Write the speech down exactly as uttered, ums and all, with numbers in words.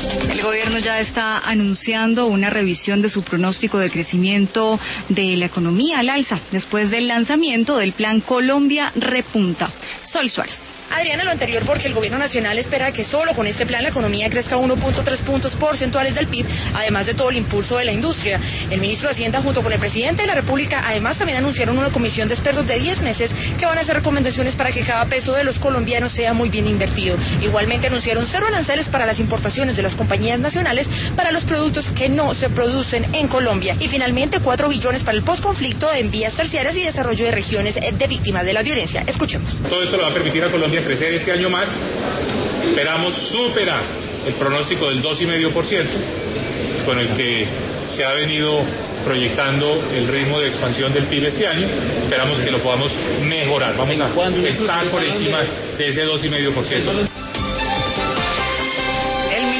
El gobierno ya está anunciando una revisión de su pronóstico de crecimiento de la economía al alza después del lanzamiento del Plan Colombia Repunta. Sol Suárez. Adriana, lo anterior porque el gobierno nacional espera que solo con este plan la economía crezca uno punto tres puntos porcentuales del P I B, además de todo el impulso de la industria. El ministro de Hacienda junto con el presidente de la República además también anunciaron una comisión de expertos de diez meses que van a hacer recomendaciones para que cada peso de los colombianos sea muy bien invertido. Igualmente anunciaron cero aranceles para las importaciones de las compañías nacionales para los productos que no se producen en Colombia. Y finalmente cuatro billones para el posconflicto en vías terciarias y desarrollo de regiones de víctimas de la violencia. Escuchemos. Todo esto le va a permitir a Colombia crecer este año más. Esperamos superar el pronóstico del dos coma cinco por ciento con el que se ha venido proyectando el ritmo de expansión del P I B este año. Esperamos que lo podamos mejorar. Vamos a estar por encima de ese dos coma cinco por ciento.